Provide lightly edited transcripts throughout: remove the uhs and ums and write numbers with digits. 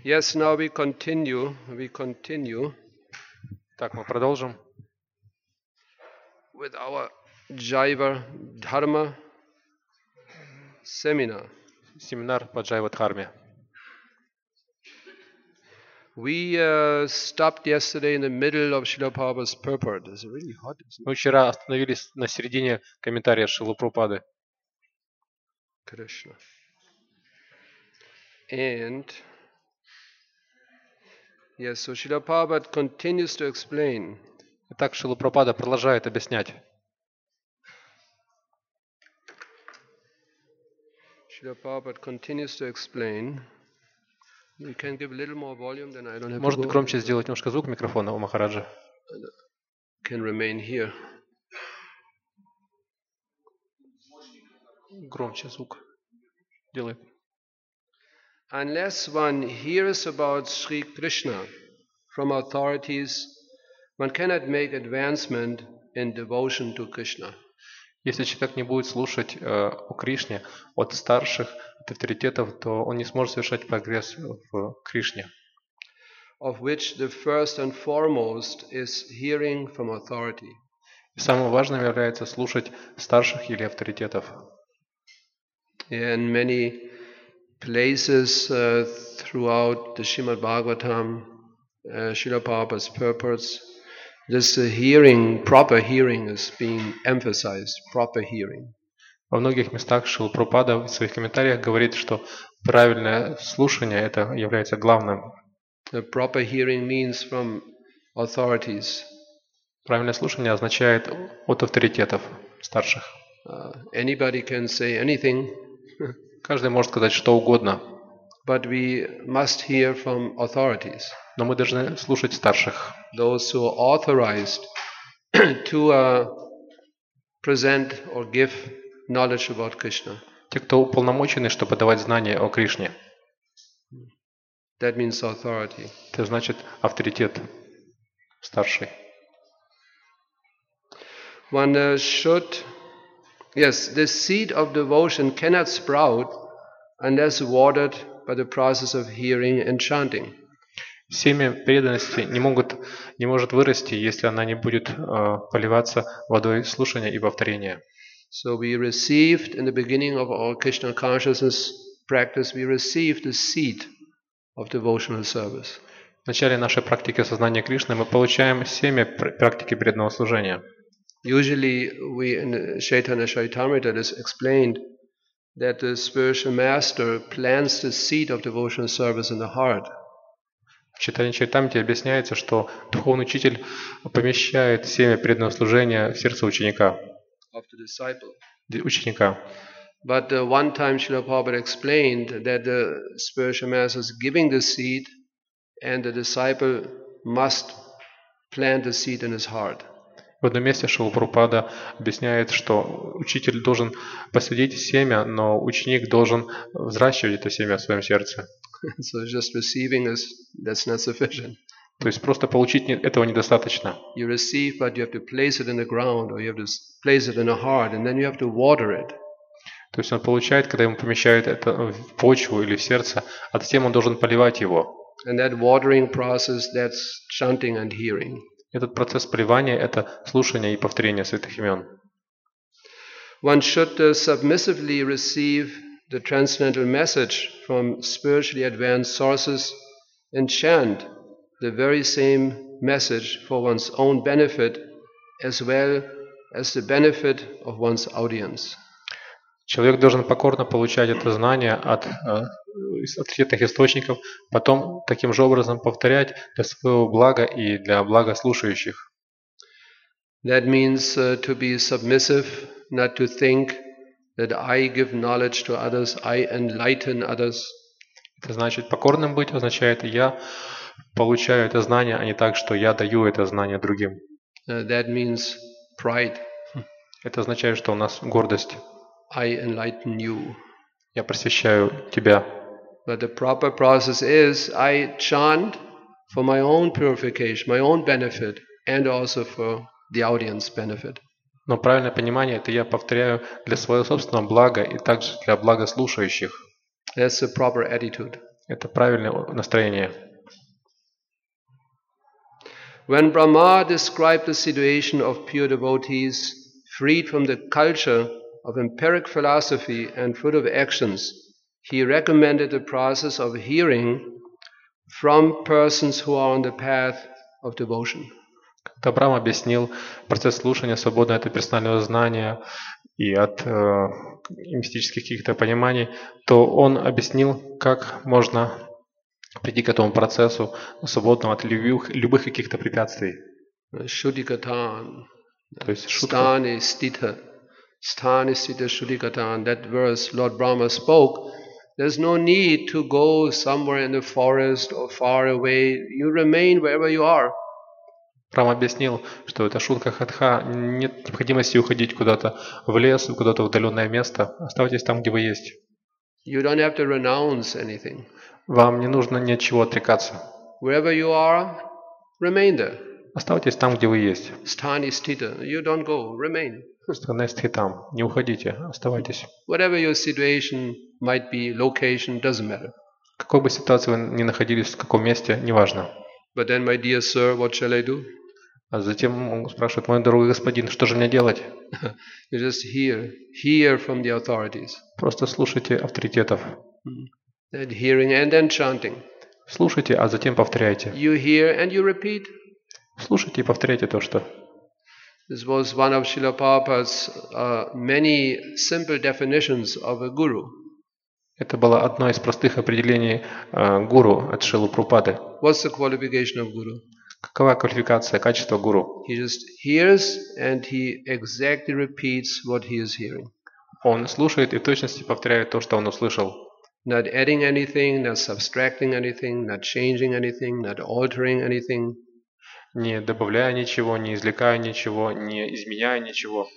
Yes, now we continue. Так, мы продолжим with our Jaiva Dharma seminar. семинар по Джайва-дхарме. We stopped yesterday in the middle of Srila Prabhupada's purport. It's really hot. Мы вчера остановились на середине комментария Шрилы Прабхупады. Krishna. And yes, so Srila Prabhupada continues to explain. Итак, Шрила Прабхупада продолжает объяснять. Srila Prabhupada continues to explain. You can give a little more volume, then I don't have Может to go. громче сделать немножко звук микрофона у Махараджа? Can remain here. Громче звук делай. Unless one hears about Sri Krishna from authorities, one cannot make advancement in devotion to Krishna. Если человек не будет слушать о Кришне от старших, от авторитетов, то он не сможет совершать прогресс в Кришне. Of which the first and foremost is hearing from authority. И самым важным является слушать старших или авторитетов. In many places throughout the Srimad Bhagavatam, Srila Prabhupada's purports, this hearing, proper hearing is being emphasized, proper hearing. Во многих местах Шрила Прабхупада в своих комментариях говорит, что правильное слушание это является главным. The proper hearing means from authorities. Правильное слушание означает от авторитетов старших. Anybody can say anything. Каждый может сказать что угодно. But we must hear from authorities. Но мы должны слушать старших. Those who are authorized to present or give knowledge about Krishna. Те, кто уполномочены, чтобы давать знания о Кришне. That means authority. Это значит авторитет старший. One should, yes, the seed of devotion cannot sprout unless watered by the process of hearing and chanting. Семя преданности не может вырасти, если она не будет поливаться водой слушания и повторения. So we received in the beginning of our Krishna consciousness practice, we received the seed of devotional service. В начале нашей практики сознания Кришны мы получаем семя практики преданного служения. Usually we in Chaitanya Charitamrita it is explained that the spiritual master plants the seed of devotional service in the heart. В Чайтанья Чаритамрите объясняется, что духовный учитель помещает семя преданного служения в сердце ученика. But one time Srila Prabhupada explained that the spiritual master is giving the seed and the disciple must plant the seed in his heart. В одном месте Шрила Прабхупада объясняет, что учитель должен посадить семя, но ученик должен взращивать это семя в своем сердце. So just receiving that's not sufficient. То есть просто получить этого недостаточно. You receive, but you have to place it in the ground, or you have to place it in a heart, and then you have to water it. То есть он получает, когда ему помещают это в почву или в сердце, а затем он должен поливать его. And that watering process, that's chanting and hearing. Этот процесс поливания – это слушание и повторение святых имен. One should submissively receive the transcendental message from spiritually advanced sources and chant the very same message for one's own benefit as well as the benefit of one's audience. Человек должен покорно получать это знание от авторитетных источников, потом таким же образом повторять для своего блага и для блага слушающих. That means to be submissive, not to think that I give knowledge to others, I enlighten others. Это значит, покорным быть означает, я получаю это знание, а не так, что я даю это знание другим. That means pride. Это означает, что у нас гордость. I enlighten you. Я просвещаю тебя. But the proper process is I chant for my own purification, my own benefit, and also for the audience benefit. Но правильное понимание – это я повторяю для своего собственного блага и также для блага слушающих. That's the proper attitude. Это правильное настроение. When Brahma described the situation of pure devotees freed from the culture of empiric philosophy and fruit of actions, he recommended the process of hearing from persons who are on the path of devotion. Когда Брахма объяснил процесс слушания, свободное от персонального знания и от мистических каких-то пониманий, то он объяснил, как можно прийти к этому процессу свободного от любых каких-то препятствий. Shuddhikatan, То есть шутка. Sthani Stita Shuddhikatan, that verse Lord Brahma spoke. There's no need to go somewhere in the forest or far away. You remain wherever you are. Брахма объяснил, что это шутка хатха, нет необходимости уходить куда-то в лес, куда-то в удаленное место. Оставайтесь там, где вы есть. You don't have to renounce anything. Вам не нужно ни от чего отрекаться. Wherever you are, remain there. Оставайтесь там, где вы есть. Sthani Stita, you don't go, remain. Там. Не уходите, оставайтесь. Whatever your situation might be, location, doesn't matter. В какой бы ситуации вы ни находились, в каком месте, неважно. But then, my dear sir, what shall I do? А затем он спрашивает: мой дорогой господин, что же мне делать? You just hear from the authorities. Просто слушайте авторитетов. And hearing and then chanting. Слушайте, а затем повторяйте. You hear and you repeat. Слушайте и повторяйте то, что. This was one of Srila Prabhupada's many simple definitions of a guru. Это было одно из простых определений гуру от Шрилы Прабхупады. What's the qualification of guru? Какова квалификация, качество гуру? He just hears and he exactly repeats what he is hearing. Он слушает и в точности повторяет то, что он услышал. Not adding anything, not subtracting anything, not changing anything, not altering anything. Не добавляя ничего, не извлекая ничего, не изменяя ничего.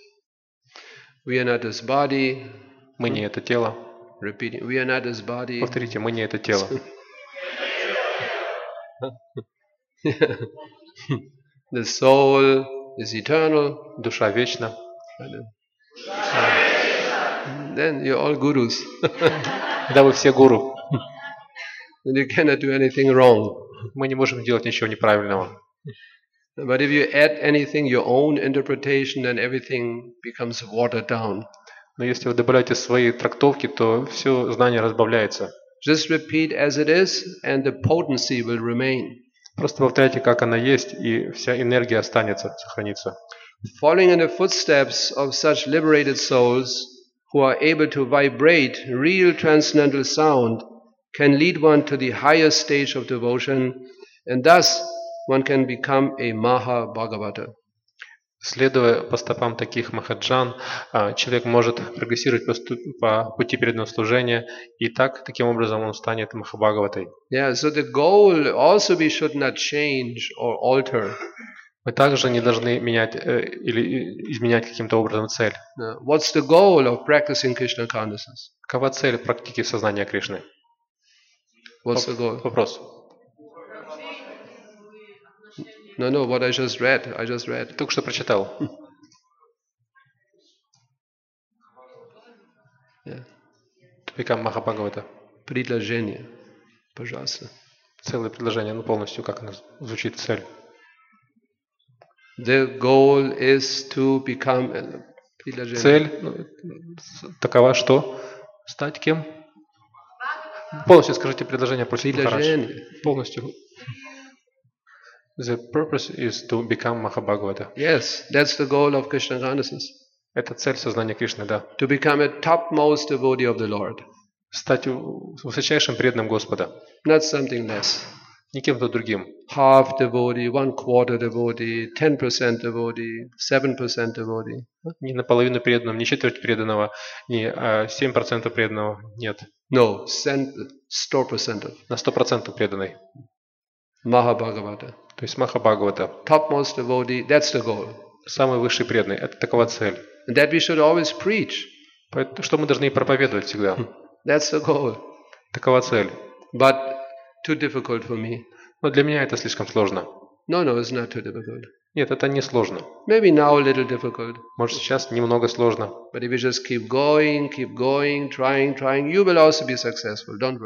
We are not this body. Мы не это тело. Repeating, we are not this body. Повторите, мы не это тело. The soul is eternal. Душа вечна. Then you're all gurus. Да, вы все гуру. And you cannot do anything wrong. Мы не можем делать ничего неправильного. But if you add anything, your own interpretation, then everything becomes watered down. Но если вы добавляете свои трактовки, то все знание разбавляется. Just repeat as it is, and the potency will remain. Просто повторяйте, как она есть, и вся энергия останется, сохранится. Following in the footsteps of such liberated souls who are able to vibrate real transcendental sound can lead one to the highest stage of devotion, and thus one can become a Maha Bhagavata. Следуя по стопам таких махаджан, человек может прогрессировать по пути преданного служения, и таким образом он станет Махабхагаватой. Yeah, so the goal also we should not change or alter. Мы также не должны менять или изменять каким-то образом цель. What's the goal of practicing Krishna consciousness? Какова цель практики сознания Кришны? What's the goal? Вопрос. No, what I just read. Только что прочитал. Yeah. To become Махабхагавата. Предложение. Пожалуйста. Целое предложение, полностью, как оно звучит, цель. The goal is to become. Цель такова, что стать кем? Полностью скажите предложение против Махарадж. Полностью. The purpose is to become Mahabhagavata. Yes, that's the goal of Krishna consciousness. Это цель сознания Кришны, да. To become a topmost devotee of the Lord. Стать высочайшим преданным Господа. Not something less. Не кем-то другим. Half devotee, 1/4 devotee, 10% devotee, 7% devotee. Не наполовину преданным, не четверть преданного, не 7% преданного, нет. No, 100%. На 100% преданный. Mahabhagavata. То есть Махабхагавата. Topmost devotee, that's the goal. Самый высший преданный, это такова цель. And that we should always preach. Что мы должны проповедовать всегда. That's the goal. Такова цель. But too difficult for me. Но для меня это слишком сложно. No, it's not too difficult. Нет, это не сложно. Maybe now a little difficult. Может, сейчас немного сложно. But if you just keep going, trying, you will also be successful. Don't worry.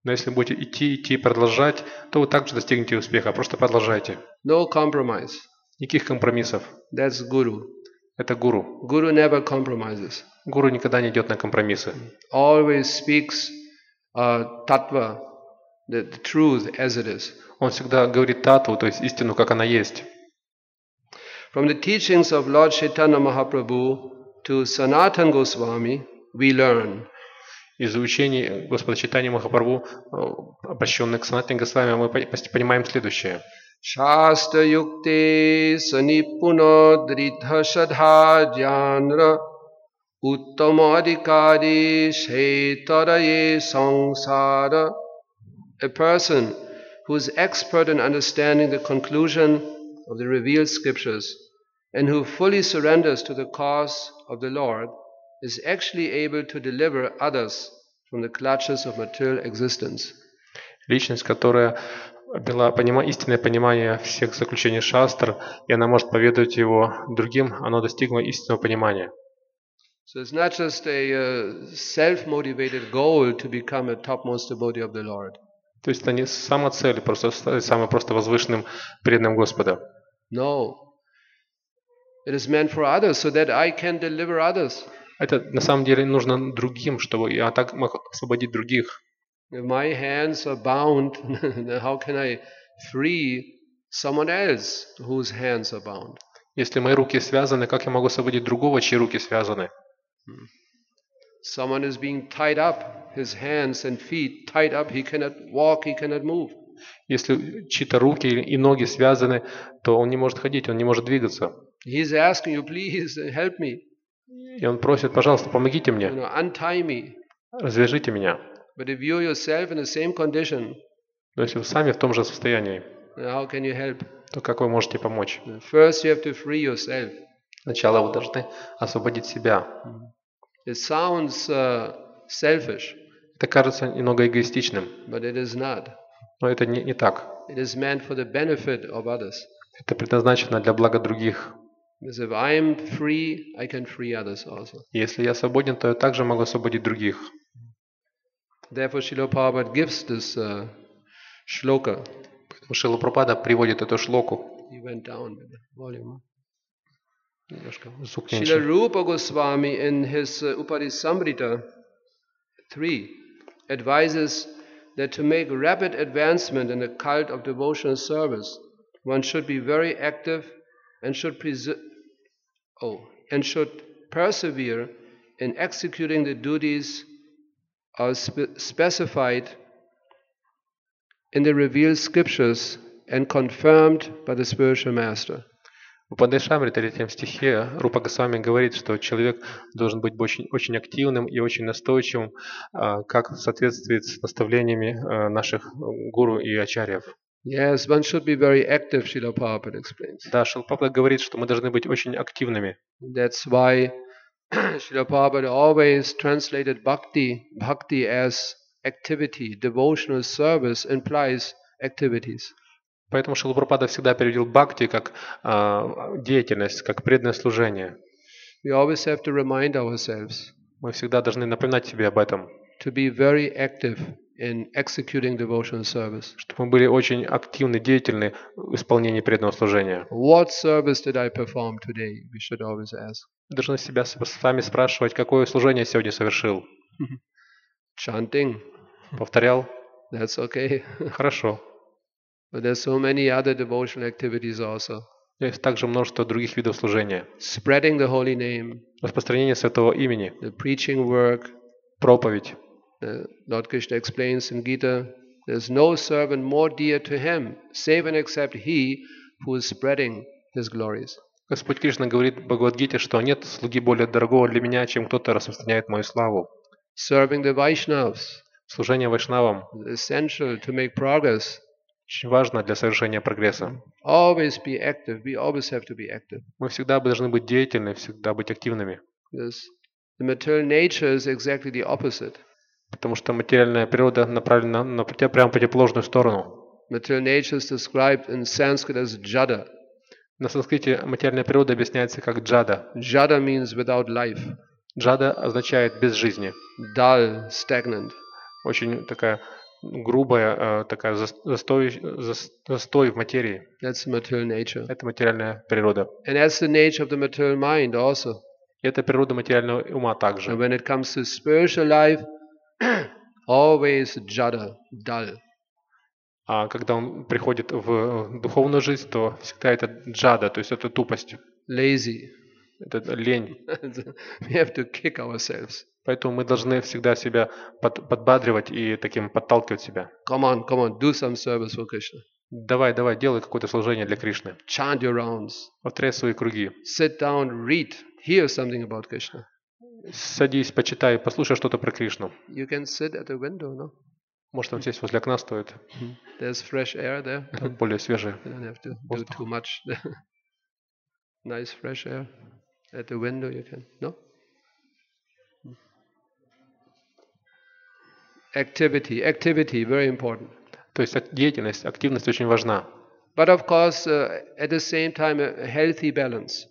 Но если будете идти и продолжать, то вы также достигнете успеха. Просто продолжайте. No compromise. Никаких компромиссов. That's Guru. Это гуру. Guru never compromises. Гуру никогда не идет на компромиссы. Always speaks tattva, the truth as it is. Он всегда говорит татву, то есть истину, как она есть. From the teachings of Lord Chaitanya Mahaprabhu to Sanatana Goswami, we learn Из учений Господа Чайтаньи Махапрабху, обращенных к Санатане Госвами, мы понимаем следующее. Shastra yukte sanipuna dridha shadha jnana uttama adhikari shaitaraye sangsara. A person who is expert in understanding the conclusion of the revealed scriptures and who fully surrenders to the cause of the Lord is actually able to deliver others from the clutches of material existence. Личность, которая обрела истинное понимание всех заключений шастр, и она может поведать его другим, оно достигло истинного понимания. So it's not just a self-motivated goal to become a topmost devotee of the Lord. То есть это не сама цель, просто стать самым просто возвышенным преданным Господа. No. It is meant for others so that I can deliver others. Это на самом деле нужно другим, чтобы я так мог освободить других. If my hands are bound, how can I free someone else whose hands are bound? Если мои руки связаны, как я могу освободить другого, чьи руки связаны? Someone is being tied up, his hands and feet tied up, he cannot walk, he cannot move. Если чьи-то руки и ноги связаны, то он не может ходить, он не может двигаться. He's asking you, please help me. И он просит, пожалуйста, помогите You мне, know, untie me. развяжите меня. But if you yourself in the same condition, Но если вы сами в том же состоянии, then how can you help? то как вы можете помочь? First you have to free yourself. Сначала вы должны освободить себя. It sounds selfish, Это кажется немного эгоистичным, but it is not. но это не так. It is meant for the benefit of others. Это предназначено для блага других. Because if I am free, I can free others also. И если я свободен, то я также могу освободить других. Therefore, Srila Prabhupada gives this shloka. Шрила Прабхупада приводит эту шлоку. He went down with the volume. Немножко звук Srila меньше. Rupa Goswami in his Upadhisamrita 3 advises that to make rapid advancement in the cult of devotional service, one should be very active and should persevere in executing the duties specified in the revealed scriptures and confirmed by the spiritual master. В Упадешамрите, 3 стихе, Рупа Госвами говорит, что человек должен быть очень активным и очень настойчивым, как соответствует с наставлениями наших гуру и ачарьев. Yes, one should be very active, Srila Prabhupada explains. Да, Шрила Прабхупада говорит, что мы должны быть очень активными. That's why Srila Prabhupada always translated bhakti as activity. Devotional service implies activities. Поэтому Шрила Прабхупада всегда переводил бхакти как деятельность, как преданное служение. We always have to remind ourselves Мы всегда должны напоминать себе об этом, to be very active in executing devotional service. чтобы мы были очень активны, деятельны в исполнении преданного служения. What service did I perform today? We should always ask. Мы должны себя сами спрашивать, какое служение я сегодня совершил. Chanting, Повторял? that's okay. Хорошо. But there's so many other devotional activities also. Есть также множество других видов служения. Spreading the holy name, Распространение святого имени, the preaching work. проповедь. Lord Krishna explains in Gita, there's no servant more dear to him, save and except he who is spreading his glories. Господь Кришна говорит в Бхагавад-гите, что нет слуги более дорогого для меня, чем кто-то распространяет мою славу. Serving the Vaishnavas Служение вайшнавам is essential to make progress. очень важно для совершения прогресса. Always be active. We always have to be active. Мы всегда должны быть деятельны, всегда быть активными. Because the material nature is exactly the opposite. Потому что материальная природа направлена прямо в противоположную сторону. Material nature is described in Sanskrit as jada. На санскрите материальная природа объясняется как джада. Jada means without life. Джада означает без жизни. Dull, stagnant. Очень такая грубая такая застой в материи. That's the material nature. Это материальная природа. And that's the nature of the material mind also. И это природа материального ума также. And when it comes to spiritual life, always jada, dull. А когда он приходит в духовную жизнь, то всегда это джада, то есть это тупость, Lazy. это лень. We have to kick ourselves. Поэтому мы должны всегда себя подбадривать и таким подталкивать себя. Come on, do some service for Krishna. Давай, делай какое-то служение для Кришны. Chant your rounds. Повторяй свои круги. Sit down, read, hear something about Krishna. Садись, почитай, послушай что-то про Кришну. You can sit at the window, no? Может, там сесть возле окна стоит. There's fresh air there. Там более свежее. You don't have to do too much. Nice fresh air. At the window you can, no? Activity, very important. То есть деятельность, активность очень важна. But of course, at the same time, a healthy balance.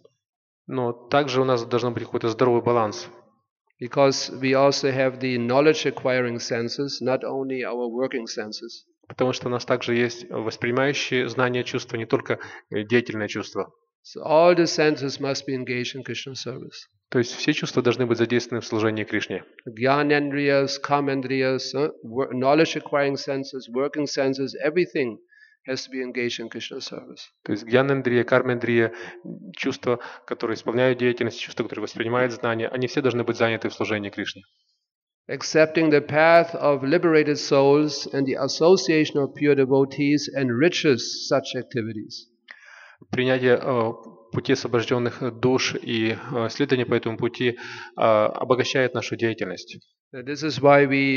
Но также у нас должен быть какой-то здоровый баланс. Because we also have the knowledge acquiring senses, not only our working senses. Потому что у нас также есть воспринимающие знания чувства, не только деятельные чувства. So all the senses must be engaged in Krishna service. То есть все чувства должны быть задействованы в служении Кришне. Gyanendriyas, kamendriyas, knowledge acquiring senses, working senses, everything has to be engaged in Krishna service. То есть гьянендрия, кармендрия, чувства, которые исполняют деятельность, чувства, которые воспринимают знания, они все должны быть заняты в служении Кришне. Accepting the path of liberated souls and the association of pure devotees enriches such activities. Принятие пути освобожденных душ и следование по этому пути обогащает нашу деятельность. This is why we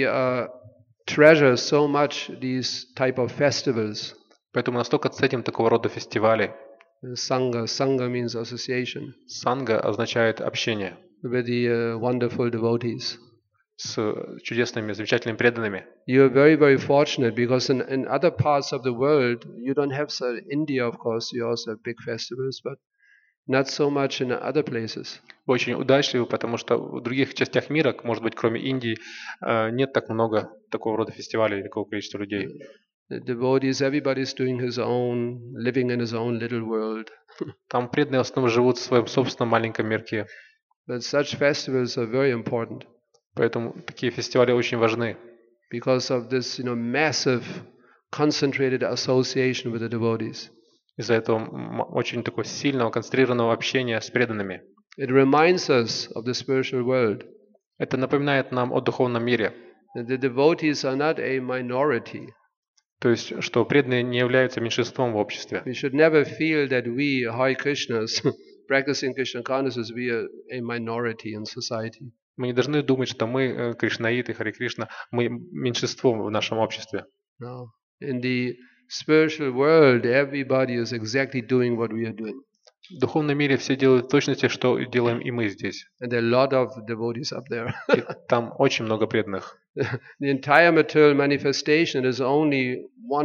treasure so much these type of festivals. Поэтому настолько ценим такого рода фестивали. Sangha means association. Санга означает общение. With the wonderful devotees. С чудесными, замечательными преданными. You are very, very fortunate because in other parts of the world, you don't have, so India, of course, you also have big festivals, but not so much in other places. Вы очень удачливы, потому что в других частях мира, может быть, кроме Индии, нет так много такого рода фестивалей, такого количества людей. The devotees, everybody's doing his own, living in his own little world. Там преданные в основном живут в своем собственном маленьком мирке. But such festivals are very important. Поэтому такие фестивали очень важны. Because of this, massive, concentrated association with the devotees. Из-за этого очень такого сильного, концентрированного общения с преданными. It reminds us of the spiritual world. Это напоминает нам о духовном мире. The devotees are not a minority. То есть, что преданные не являются меньшинством в обществе. We should never feel that we, Hare Krishnas, practicing Krishna consciousness, we are a minority in society. Мы не должны думать, что мы, кришнаиты, Харе Кришна, мы меньшинство в нашем обществе. No. In the spiritual world, everybody is exactly doing what we are doing. В духовном мире все делают в точности, что делаем и мы здесь. And there are a lot of devotees up there. И там очень много преданных. The entire material manifestation is only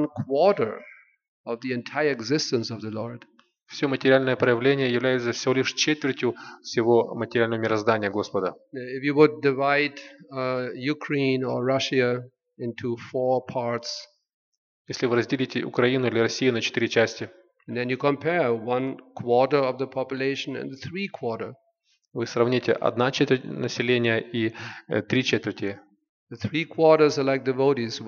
1/4 of the entire existence of the Lord. Все материальное проявление является всего лишь четвертью всего материального мироздания Господа. If you would divide Ukraine or Russia into 4 parts, если вы разделите Украину или Россию на 4 части, and then you compare 1/4 of the population and 3/4. Вы сравните 1/4 населения и 3/4. The 3/4 are like devotees,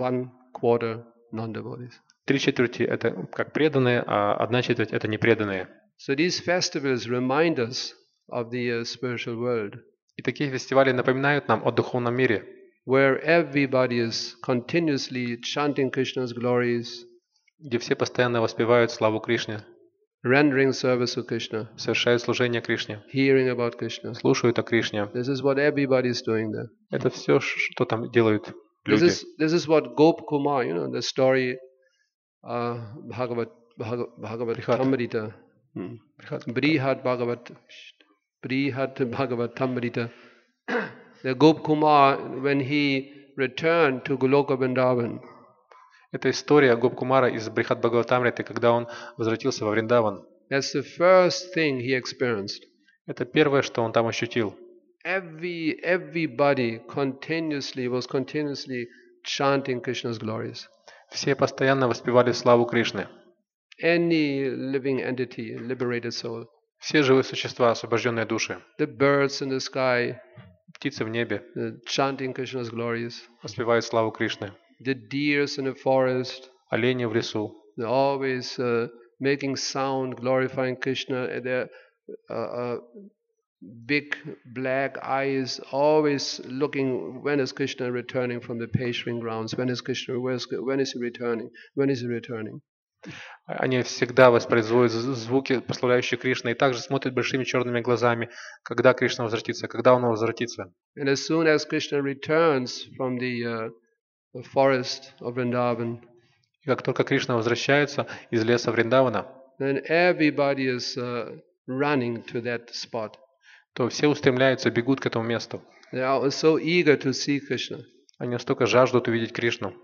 1/4 non-devotees. 3/4 это как преданные, а 1/4 это непреданные. So these festivals remind us of the spiritual world. И такие фестивали напоминают нам о духовном мире, where everybody is continuously chanting Krishna's glories, где все постоянно воспевают славу Кришне, rendering service to Krishna, совершают служение Кришне, hearing about Krishna. слушают о Кришне. This is what everybody is doing there. Это все, что там делают люди. This is what Gop Kumar, the story Bhagavad Tamrita, Brihad Bhagavad Tamrita. The Gop Kumar, when he returned to Goloka Vrindavan, это история Гоп Кумара из Брихад Бхагаватамриты, когда он возвратился во Вриндаван. That's the first thing he experienced. Это первое, что он там ощутил. Everybody was continuously chanting Krishna's glories. Все постоянно воспевали славу Кришны. Any living entity, liberated soul. Все живые существа, освобожденные души. The birds in the sky, Птицы в небе chanting Krishna's glories. воспевают славу Кришны. The deers in the forest, Олени в лесу. they're always making sound, glorifying Krishna. And their big black eyes, always looking, when is Krishna returning from the pasturing grounds? When is Krishna? When is he returning? When is he returning? Они всегда воспроизводят звуки, прославляющие Кришну, и также смотрят большими черными глазами, когда Кришна возвратится, когда Он возвратится. And as soon as Krishna returns from the forest of Vrindavan, И как только Кришна возвращается из леса Вриндавана, then everybody is running to that spot. то все устремляются, бегут к этому месту. They are so eager to see Krishna. Они настолько жаждут увидеть Кришну.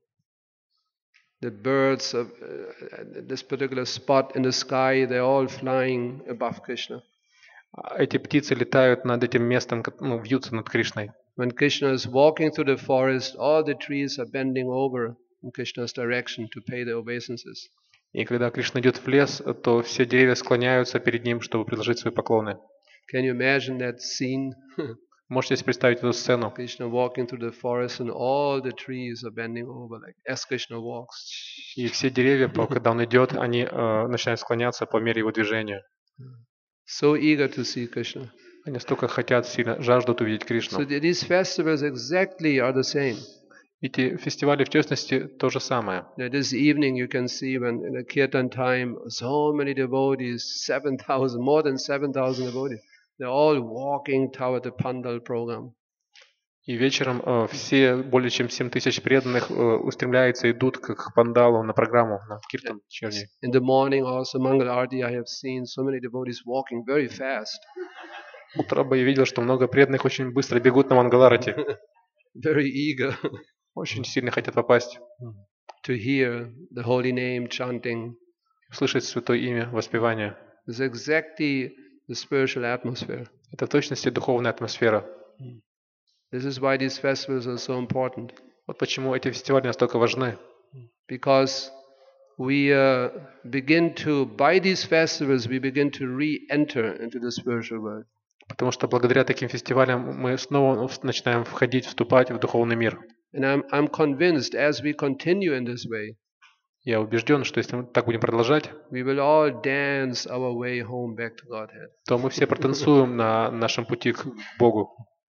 The birds of this particular spot in the sky, they're all flying above Krishna. Эти птицы летают над этим местом, вьются над Кришной. When Krishna is walking through the forest, all the trees are bending over in Krishna's direction to pay their obeisances. И когда Кришна идет в лес, то все деревья склоняются перед ним, чтобы предложить свои поклоны. Can you imagine that scene? Можете себе представить эту сцену? Krishna walking through the forest and all the trees are bending over like as Krishna walks. И все деревья, когда он идет, они начинают склоняться по мере его движения. So eager to see Krishna. Они столько хотят, сильно жаждут увидеть Кришну. So these festivals exactly are the same. Эти фестивали, в частности, то же самое. This evening you can see when in the kirtan time, so many devotees, 7,000, more than 7,000 devotees, they're all walking toward the Pandal program. И вечером все, более чем 7 тысяч преданных, устремляются, идут к пандалу на программу, на киртан вечерний. In the morning also, Mangal Arati, I have seen so many devotees walking very fast. Утром я видел, что много преданных очень быстро бегут на Мангаларати. Very eager Очень сильно хотят попасть. to hear the holy name chanting. Слышать святое имя, воспевание. It's exactly the spiritual atmosphere. Это в точности духовная атмосфера. This is why these festivals are so important. Вот почему эти фестивали настолько важны. Because we begin to, by these festivals, we begin to re-enter into the spiritual world. Потому что благодаря таким фестивалям мы снова начинаем вступать в духовный мир. And I'm convinced as we continue in this way, Я убежден, что если мы так будем продолжать, we will all dance our way home back to Godhead. то мы все протанцуем на нашем пути к Богу.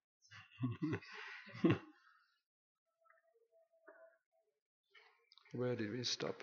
Where did we stop?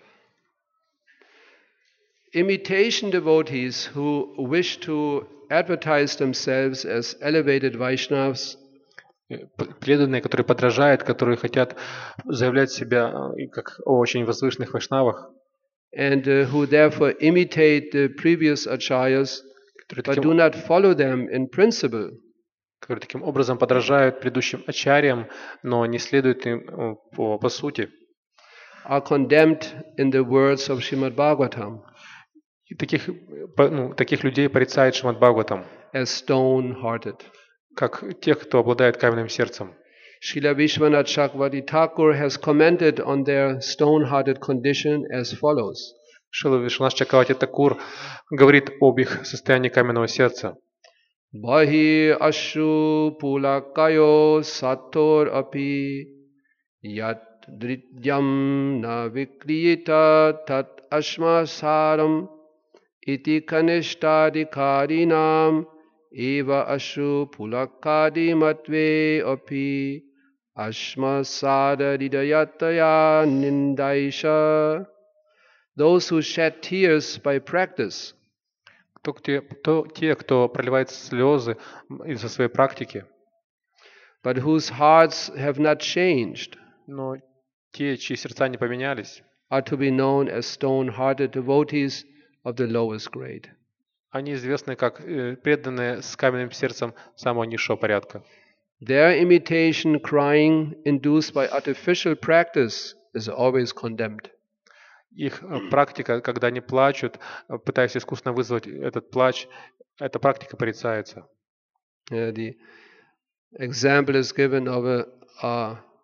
Imitation devotees who wish to advertise themselves as elevated Vaishnavas Преданные, которые подражают, которые хотят заявлять себя как о очень возвышенных вайшнавах, and who therefore imitate the previous acharyas but do not follow them in principle, которые таким образом подражают предыдущим ачарьям, но не следуют им по сути, are condemned in the words of Srimad Bhagavatam и таких людей порицает Шримад Бхагаватам, as stone-hearted. как тех, кто обладает каменным сердцем. Srila Vishwanath Chakravarti Thakur has commented on their stone-hearted condition as follows. Шрила Вишванат Чакраварти Такур говорит об их состоянии каменного сердца. Bahi ashu pulakayo sator api yat drityam na vikriyata tat ashmasaram iti kanishtadikarinam eva ashu pulakadi matve api ashmasada hidayataya nindaisha. Those who shed tears by practice, те, кто проливает слезы из-за своей практики, but whose hearts have not changed, но те, чьи сердца не поменялись, are to be known as stone-hearted devotees of the lowest grade. Они известны как преданные с каменным сердцем самого низшего порядка. Their imitation crying induced by artificial practice is always condemned. Их практика, когда они плачут, пытаясь искусственно вызвать этот плач, эта практика порицается. The example is given of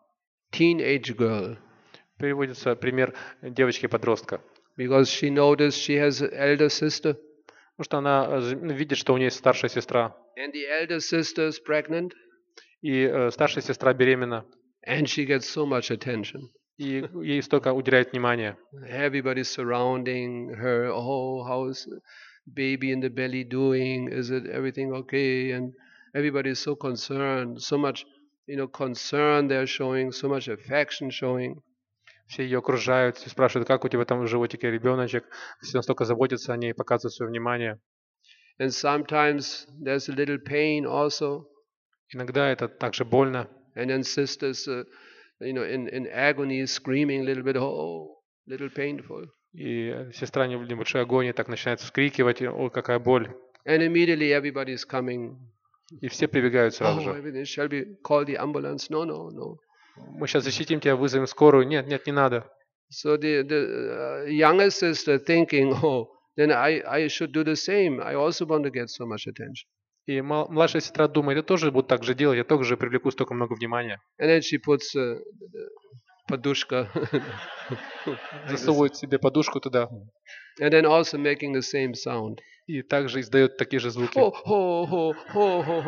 teenage girl, Приводится пример девочки-подростка. because she noticed she has an elder sister, Потому что она видит, что у нее есть старшая сестра. and the elder sister is pregnant, И старшая сестра беременна. and she gets so much attention. И ей столько уделяет внимания. Everybody surrounding her. Oh, how's baby in the belly doing? Is it everything okay? And everybody is so concerned, so much, concern they're showing, so much affection showing. Все ее окружают, все спрашивают, как у тебя там в животике ребеночек. Все настолько заботятся о ней, показывают свое внимание. And sometimes there's a little pain also. Иногда это также больно. And then sisters, in agony, screaming a little bit, oh, little painful. И сестра в небольшой агонии так начинает вскрикивать, ой, какая боль. And immediately everybody is coming. И все прибегают сразу же. Everything. Shall we call the ambulance? No, no, no. Мы сейчас защитим тебя, вызовем скорую. Нет, нет, не надо. So the younger sister thinking, oh, then I should do the same. I also want to get so much attention. И младшая сестра думает, я тоже буду так же делать, я тоже привлеку столько много внимания. And then she puts padushka. Засовывает себе подушку туда. And then also making the same sound. И также издает такие же звуки. Ho, ho, ho, ho, ho,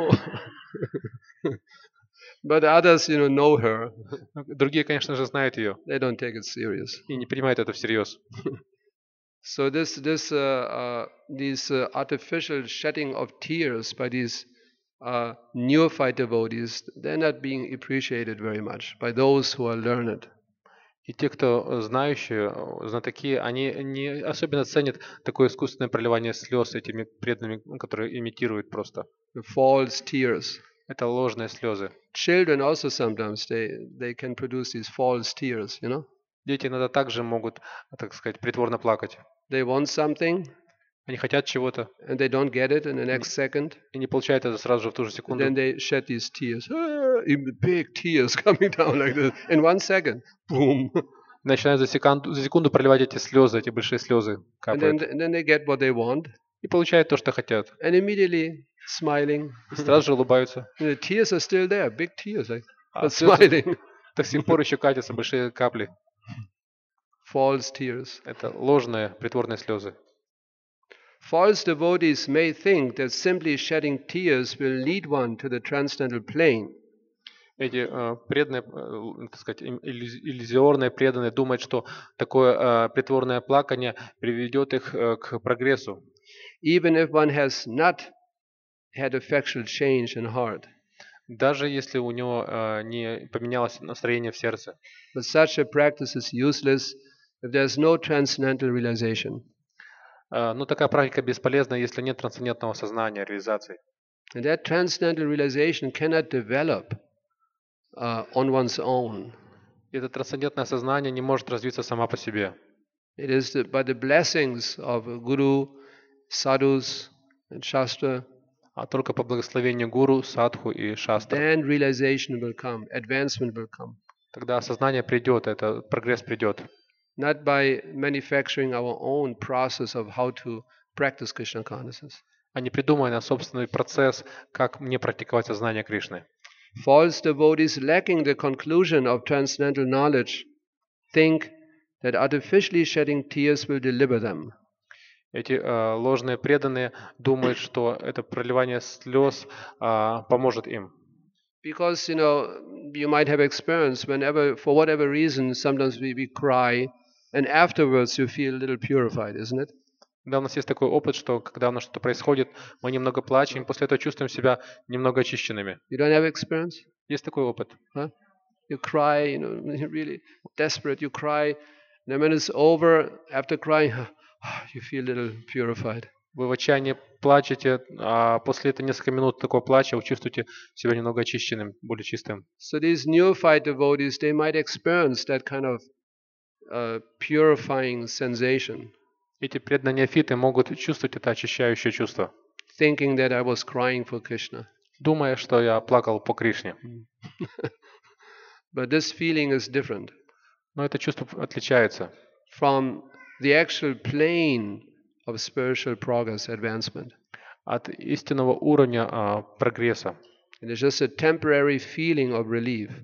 ho. But others, know her. Другие, конечно же, знают ее They don't take it serious. и не принимают это всерьез. So these artificial shedding of tears by these neophyte devotees, they're not being appreciated very much by those who are learned. И те, кто знающие, знатоки, они не особенно ценят такое искусственное проливание слез этими преданными, которые имитируют просто. The false tears. Это ложные слезы. Children also sometimes they can produce these false tears, Дети иногда также могут, так сказать, притворно плакать. They want something, Они хотят чего-то and they don't get it in the next second. и не получают это сразу же в ту же секунду. Then they shed these tears, even big tears coming down like this in 1 second. Boom. Начинают за секунду проливать эти слезы, эти большие слезы And капают. then they get what they want, И получают то, что хотят. and immediately smiling. И сразу же улыбаются. The tears are still there, big tears, like, А but слезы smiling. до сих пор еще катятся большие капли. False tears. Это ложные, притворные слезы. False devotees may think that simply shedding tears will lead one to the transcendental plane. Эти преданные, так сказать, иллюзорные преданные думают, что такое притворное плакание приведет их к прогрессу. Even if one has not had effectual change in heart. Даже если у него не поменялось настроение в сердце. But such a practice is useless if there is no transcendental realization. Но такая практика бесполезна, если нет трансцендентного сознания, реализации. And that transcendental realization cannot develop on one's own. И это трансцендентное сознание не может развиться само по себе. It is by the blessings of Guru, Sadhus, and Shastra. А только по благословению гуру, садху и шастры. Then realization will come, advancement will come. Тогда осознание придет, это прогресс придет. Not by manufacturing our own process of how to practice Krishna consciousness. А не придумывая собственный процесс, как мне практиковать сознание Кришны. False devotees lacking the conclusion of transcendental knowledge think that artificially shedding tears will deliver them. Эти ложные преданные думают, что это проливание слез поможет им. Because, you might have experienced whenever, for whatever reason, sometimes we cry, and afterwards you feel a little purified, isn't it? Да, у нас есть такой опыт, что когда у нас что-то происходит, мы немного плачем, и после этого чувствуем себя немного очищенными. You don't have experience? Есть такой опыт. Huh? You cry, you're really desperate, you cry, and then when it's over, after crying, you feel a little purified. Вы в отчаянии плачете, а после этого несколько минут такого плача вы чувствуете себя немного очищенным, более чистым. So these neophyte devotees, they might experience that kind of purifying sensation. Эти преданные неофиты могут чувствовать это очищающее чувство, thinking that I was crying for Krishna. думая, что я плакал по Кришне. But this feeling is different Но это чувство отличается from the actual plane of spiritual progress, advancement. от истинного уровня прогресса. It is just a temporary feeling of relief.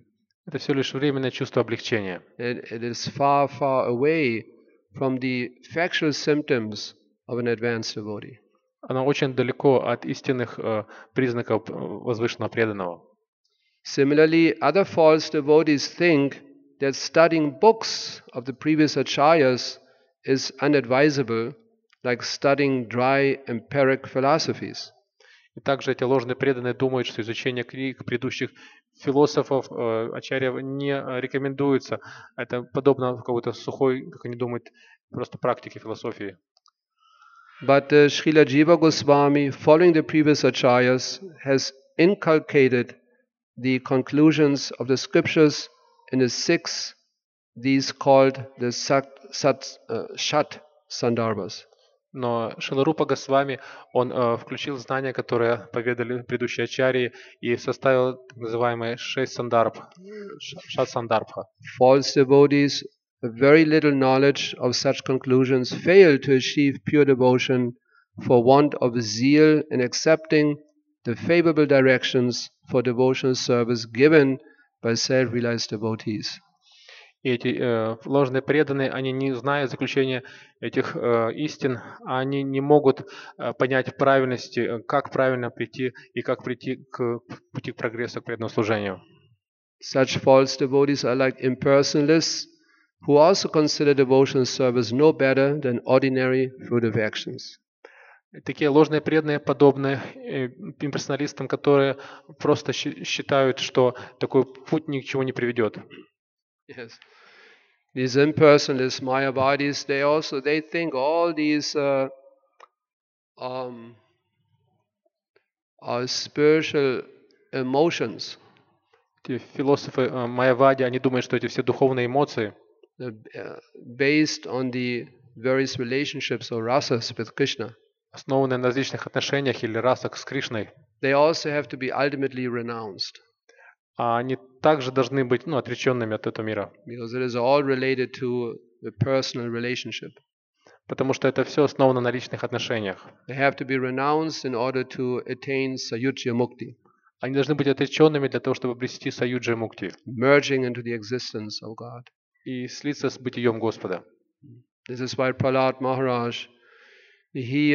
Это все лишь временное чувство облегчения. It is far, far away from the factual symptoms of an advanced devotee. Оно очень далеко от истинных признаков возвышенного преданного. Similarly, other false devotees think that studying books of the previous acharyas is unadvisable, like studying dry empiric philosophies. И также эти ложные преданные думают, что изучение книг предыдущих философов, ачарьев не рекомендуется. Это подобно какой-то сухой, как они думают, просто практике философии. But Srila Jiva Goswami, following the previous acharyas, has inculcated the conclusions of the scriptures in the six, these called the Shat Sandarbhas. Но Шиларупа Госвами, он включил знания, которые поведали предыдущие ачарьи, и составил так называемые 6 сандарбх, шат сандарбха. False devotees with very little knowledge of such conclusions fail to achieve pure devotion for want of zeal in accepting the favorable directions for devotional service given by self-realized devotees. И эти ложные преданные, они не зная заключения этих истин, они не могут понять правильности, как правильно прийти и как прийти к пути к прогрессу, к преданному служению. Such false devotees are like impersonalists who also consider devotional service no better than ordinary fruitive actions. Такие ложные преданные подобны имперсоналистам, которые просто считают, что такой путь ни к чему не приведет. Yes. These impersonalists, Mayavadis, they think all these spiritual emotions, Эти философы майявади, они думают, что эти все духовные эмоции, based on the various relationships or rasas with Krishna, основанные на различных отношениях или расах с Кришной, they also have to be ultimately renounced. они также должны быть отреченными от этого мира. Because it is all related to the personal relationship. Потому что это все основано на личных отношениях. They have to be renounced in order to attain Sayujya Mukti, Они должны быть отреченными для того, чтобы обрести саюджа мукти merging into the existence of God. и слиться с бытием Господа. This is why Prahlad Maharaj, he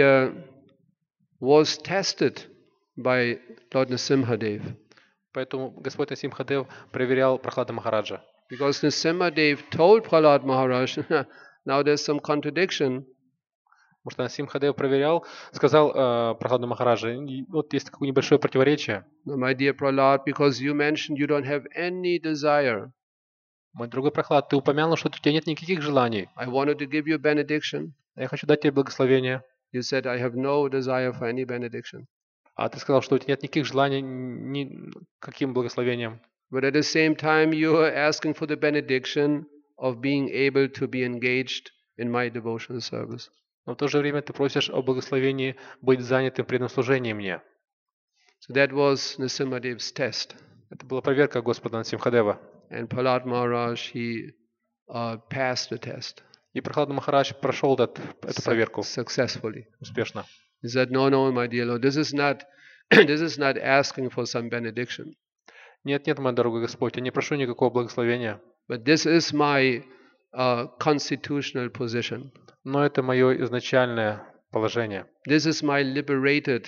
was tested by Lord Nrsimhadev. Поэтому Господь Насимхадев проверял Прахлада Махараджа. Because Nrsimhadev told Prahlad Maharaj, now there's some contradiction. Потому что Насимхадев проверял, сказал Прахладу Махараджа, вот есть такое небольшое противоречие. My dear Prahlad, because you mentioned you don't have any desire, Мой другой Прахлад, ты упомянул, что у тебя нет никаких желаний. I wanted to give you a benediction. Я хочу дать тебе благословение. You said, I have no desire for any benediction. А ты сказал, что у тебя нет никаких желаний ни каким благословением. But at the same time, you are asking for the benediction of being able to be engaged in my devotional service. Но в то же время ты просишь о благословении быть занятым преданным служением мне. So that was Nrsimhadev's test. Это была проверка Господа Насимхадева. And Prahlad Maharaj, he passed the test И Прахлад Махарадж прошел эту проверку successfully. успешно. He said, no, my dear Lord, this is not asking for some benediction. Нет, мой дорогой Господь, я не прошу никакого благословения. But this is my constitutional position. Но это мое изначальное положение. This is my liberated,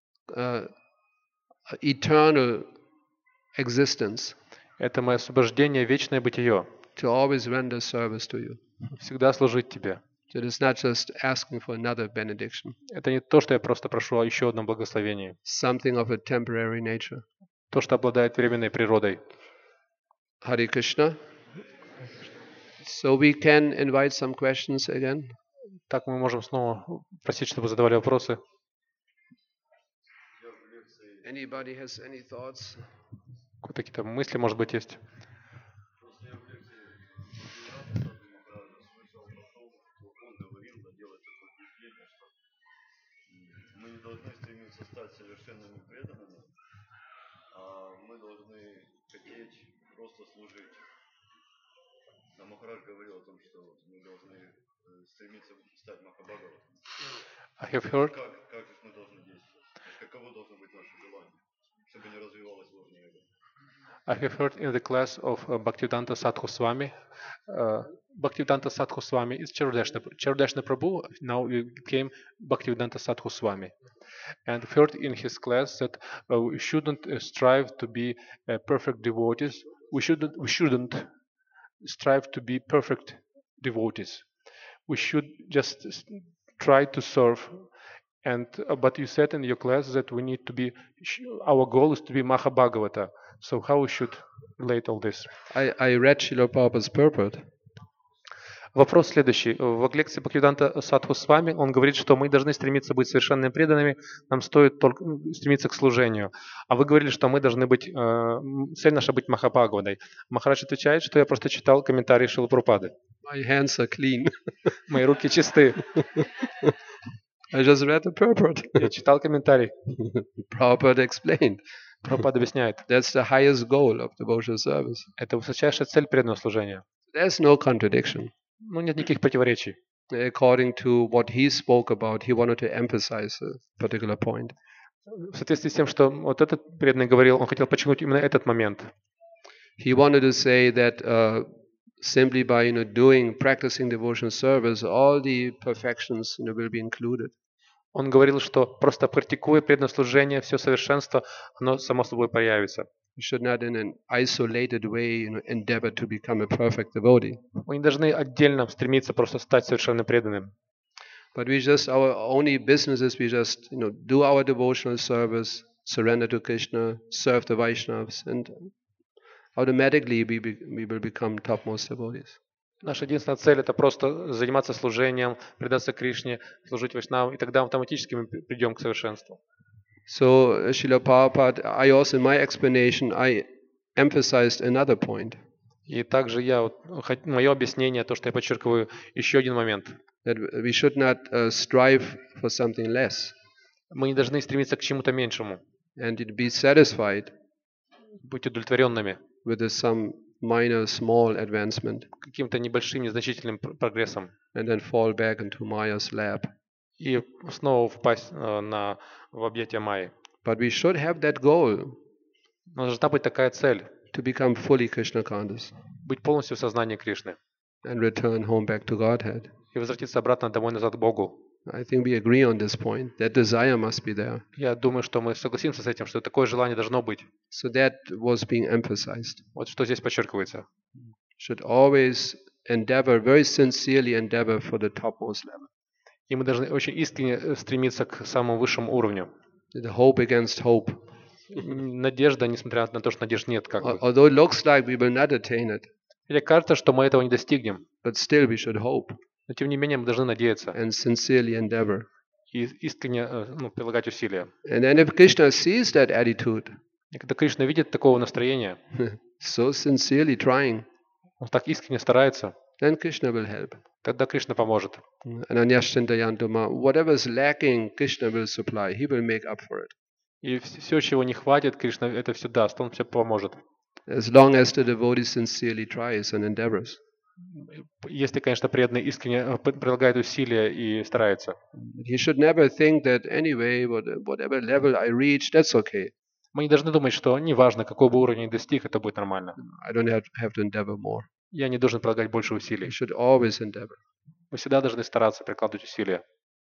eternal existence. Это мое освобождение, вечное бытие. To always render service to you. Всегда служить тебе. So it is not just asking for another benediction. Это не то, что я просто прошу о еще одном благословении. Something of a temporary nature. То, что обладает временной природой. Hare Krishna. So we can invite some questions again. Так мы можем снова просить, чтобы задавали вопросы. Anybody has any thoughts? Какие-то мысли, может быть, есть? Мы не должны стремиться стать совершенными преданными, а мы должны хотеть просто служить. А Махарадж говорил о том, что мы должны стремиться стать Махабхагаватом. I have heard. Как же мы должны действовать? Каково должно быть наше желание, чтобы не развивалось ложное эго? I have heard in the class of Bhaktivedanta Sadhu Swami. Bhaktivedanta Sadhu Swami is Chaudashna Prabhu. Now he became Bhaktivedanta Sadhu Swami. And heard in his class that we shouldn't strive to be perfect devotees. We shouldn't strive to be perfect devotees. We should just try to serve. And but you said in your class that we need to be. Our goal is to be Mahabhagavata. So how we should relate all this? I read Srila Prabhupada's purport. Вопрос следующий. В лекции Бхактивиданта Садху с вами он говорит, что мы должны стремиться быть совершенными преданными, нам стоит только стремиться к служению. А вы говорили, что мы должны быть, цель наша быть Махабхагавадой. Махарадж отвечает, что я просто читал комментарии Шрилы Прабхупады. My hands are clean. Мои руки чисты. I just read the purport. Я читал комментарий. Prabhupada explained. Прабхупада объясняет. That's the highest goal of devotional service. Это высочайшая цель преданного служения. There's no contradiction. Ну, нет никаких противоречий. According to what he spoke about, he wanted to emphasize a particular point. В соответствии с тем, что вот этот преданный говорил, он хотел подчеркнуть именно этот момент. He wanted to say that simply by practicing devotional service, all the perfections will be included. Он говорил, что просто практикуя преданное служение, все совершенство, оно само собой появится. We should not in an isolated way endeavor to become a perfect devotee. Мы не должны отдельно стремиться просто стать совершенно преданным. But our only business is we just do our devotional service, surrender to Krishna, serve the Vaishnavas, and automatically we will become topmost devotees. Наша единственная цель – это просто заниматься служением, предаться Кришне, служить Вайшнавам, и тогда автоматически мы придем к совершенству. So, Srila Prabhupada, I also in my explanation, I emphasized another point. И также мое объяснение, то, что я подчеркиваю, еще один момент. That we should not strive for something less. Мы не должны стремиться к чему-то меньшему. And be satisfied. Быть удовлетворенными. With some minor, small advancement. Каким-то небольшим, незначительным прогрессом. And then fall back into Maya's lap. И снова впасть в объятия Майи. But we should have that goal. Но должна быть такая цель. To become fully Krishna conscious. Быть полностью в сознании Кришны. And return home back to Godhead. И возвратиться обратно домой назад к Богу. I think we agree on this point. That desire must be there. Я думаю, что мы согласимся с этим, что такое желание должно быть. So that was being emphasized. Вот что здесь подчеркивается. Should always very sincerely endeavor for the topmost level. И мы должны очень искренне стремиться к самому высшему уровню. The hope against hope. Надежда, несмотря на то, что надежд нет, как бы. Although it looks like we will not attain it. Хотя кажется, что мы этого не достигнем. But still we should hope. Но тем не менее мы должны надеяться. And sincerely endeavor. И искренне прилагать усилия. And then if Krishna sees that attitude. И когда Кришна видит такого настроения. So sincerely trying. Он так искренне старается. Then Krishna will help. Тогда Кришна поможет. Ananyashchintayantuma, whatever is lacking, Krishna will supply. He will make up for it. И все, чего не хватит, Кришна это все даст, он все поможет. As long as the devotee sincerely tries and endeavors. Если, конечно, преданный искренне прилагает усилия и старается. He should never think that anyway, whatever level I reach, that's okay. Мы не должны думать, что неважно, какой бы уровень достиг, это будет нормально. I don't have to endeavor more. Я не должен прилагать больше усилий. You should always endeavor. Мы всегда должны стараться прикладывать усилия.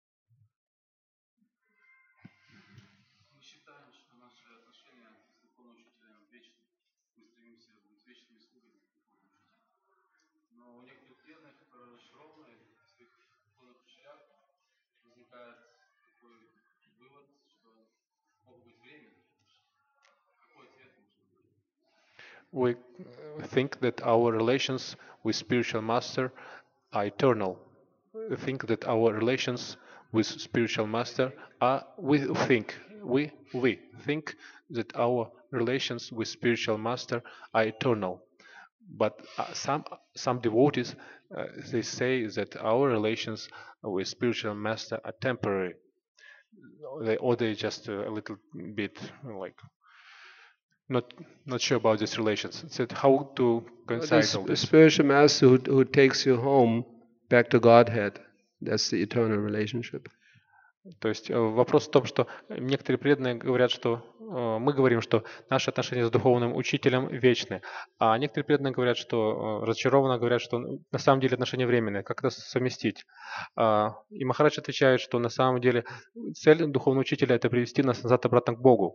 We think that our relations with spiritual master are eternal. We think that our relations with spiritual master are we think that our relations with spiritual master are eternal. But some devotees they say that our relations with spiritual master are temporary. They just a little bit like not sure about these relations. It's how to reconcile the spiritual master who takes you home back to Godhead. That's the eternal relationship. То есть вопрос в том, что некоторые преданные говорят, что мы говорим, что наши отношения с духовным учителем вечны, а некоторые преданные говорят, что разочарованно говорят, что на самом деле отношения временные. Как это совместить? И Махарадж отвечает, что на самом деле цель духовного учителя – это привести нас назад обратно к Богу.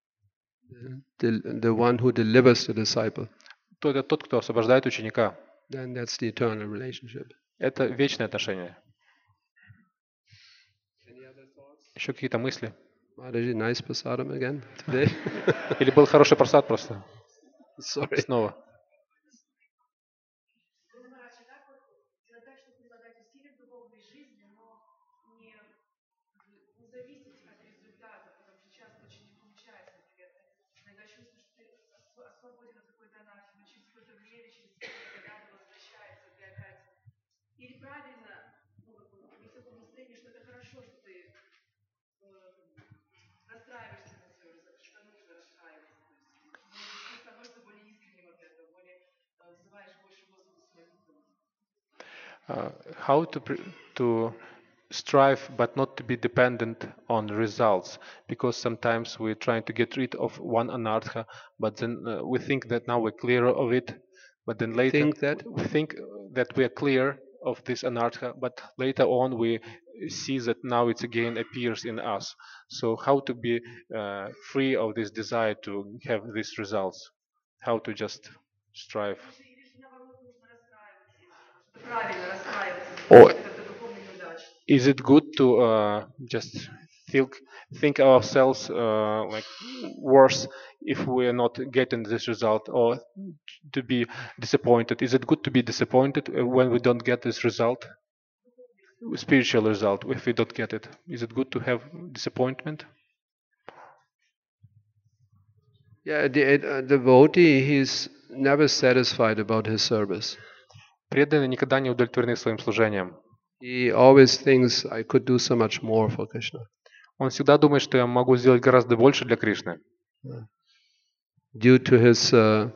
The one who delivers the disciple. То это тот, кто освобождает ученика. Then that's the eternal relationship. Это вечные отношения. Еще какие-то мысли? Mataji, nice prasadam again today. Или был хороший просад просто? Sorry. Снова. How to strive but not to be dependent on results, because sometimes we're trying to get rid of one anartha, but then we think that now we're clear of it, but then later we think that we are clear of this anartha, but later on we see that now it again appears in us. So how to be free of this desire to have these results? How to just strive? Or is it good to just think ourselves like worse if we are not getting this result, or to be disappointed? Is it good to be disappointed when we don't get this result, spiritual result, if we don't get it? Is it good to have disappointment? Yeah, the devotee, he's never satisfied about his service. Преданные никогда не удовлетворены своим служением. He always thinks, I could do so much more for Krishna. Он всегда думает, что я могу сделать гораздо больше для Кришны. Due to his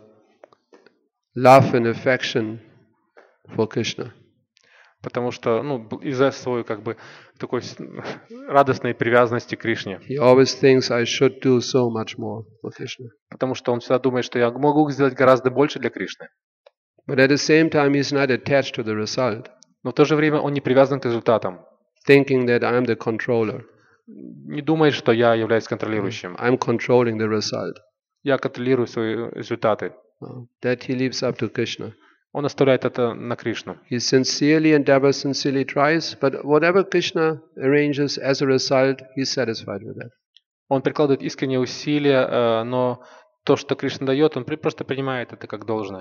love and affection for Krishna. Потому что, из-за своей такой радостной привязанности к Кришне. He always thinks I should do so much more for Krishna. Потому что он всегда думает, что я могу сделать гораздо больше для Кришны. But at the same time, he's not attached to the result. Но в то же время он не привязан к результатам. Thinking that I'm the controller. Не думает, что я являюсь контролирующим. I'm controlling the result. Я контролирую свои результаты. That he leaves up to Krishna. Он оставляет это на Кришну. He sincerely endeavors, sincerely tries, but whatever Krishna arranges as a result, he's satisfied with that. Он прикладывает искренние усилия, но то, что Кришна дает, он просто принимает это как должное.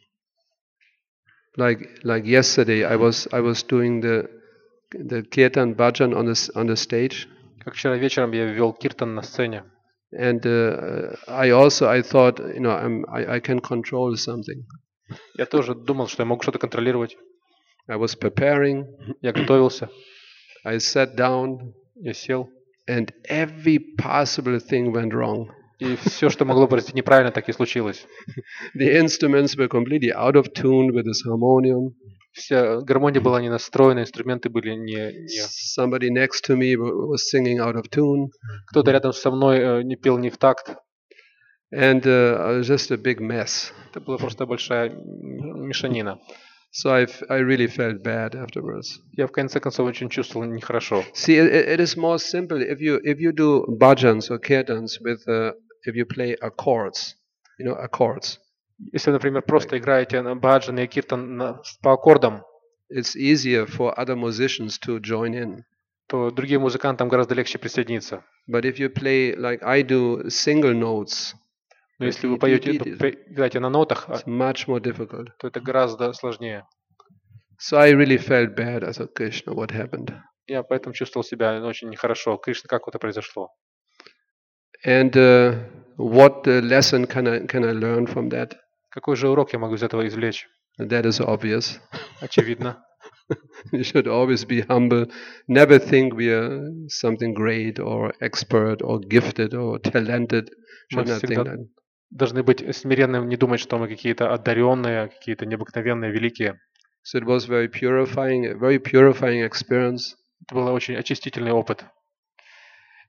Like yesterday, I was doing the kirtan bhajan on the stage. Как вчера вечером я вел киртан на сцене. And I thought, I can control something. Я тоже думал, что я могу что-то контролировать. I was preparing. Я готовился. I sat down. Я сел. And every possible thing went wrong. И все, что могло произойти неправильно, так и случилось. The instruments were completely out of tune with this harmonium. Вся гармония была не настроена, инструменты были не... Somebody next to me was singing out of tune. Кто-то рядом со мной не пел не в такт. And just a big mess. Это была просто большая мешанина. So I really felt bad afterwards. Я в конце концов очень чувствовал нехорошо. See, it is more simple if you do bhajans or kirtans with if you play accords, accords. Если, например, просто играете на баджан и киртан по аккордам, it's easier for other musicians to join in. То другим музыкантам гораздо легче присоединиться. But if you play like I do, single notes. Но если вы играете на нотах, it's much more difficult. То это гораздо сложнее. So I really felt bad. I thought, Krishna, what happened? Я поэтому чувствовал себя очень нехорошо. Кришна, как это произошло? And what lesson can I learn from that? Какой же урок я могу из этого извлечь? That is obvious. Очевидно. We should always be humble. Never think we are something great or expert or gifted or talented. Мы всегда должны быть смиренными, не думать, что мы какие-то одаренные, какие-то необыкновенные, великие. So it was very purifying experience. Это был очень очистительный опыт.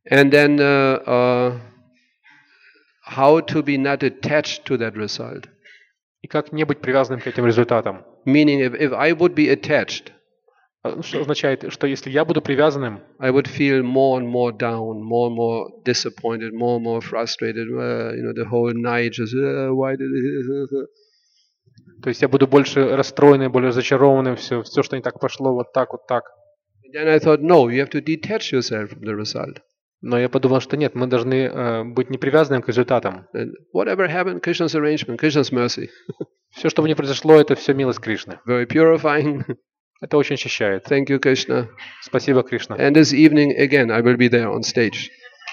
And then how to be not attached to that result. И как не быть привязанным к этим результатам. Meaning, if I would be attached, Что означает, что если я буду привязанным, I would feel more and more down, more and more disappointed, more and more frustrated. The whole night just why did it? то есть я буду больше расстроенным, более разочарованным, все, что не так пошло, вот так, вот так. And then I thought, no, you have to detach yourself from the result. Но я подумал, что нет, мы должны быть не привязанным к результатам. And whatever happened, Krishna's arrangement, Krishna's mercy. Все, что бы ни произошло, это все милость Кришны. Very purifying. Это очень очищает. Thank you, Krishna. Спасибо, Кришна. And this evening, again, I will be there on stage.